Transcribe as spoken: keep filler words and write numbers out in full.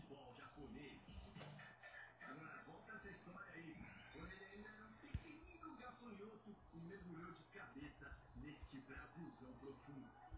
futebol japonês. Agora, volta essa história aí. Quando ele ainda era um pequenino gafanhoto e mergulhou de cabeça neste Brasilzão profundo.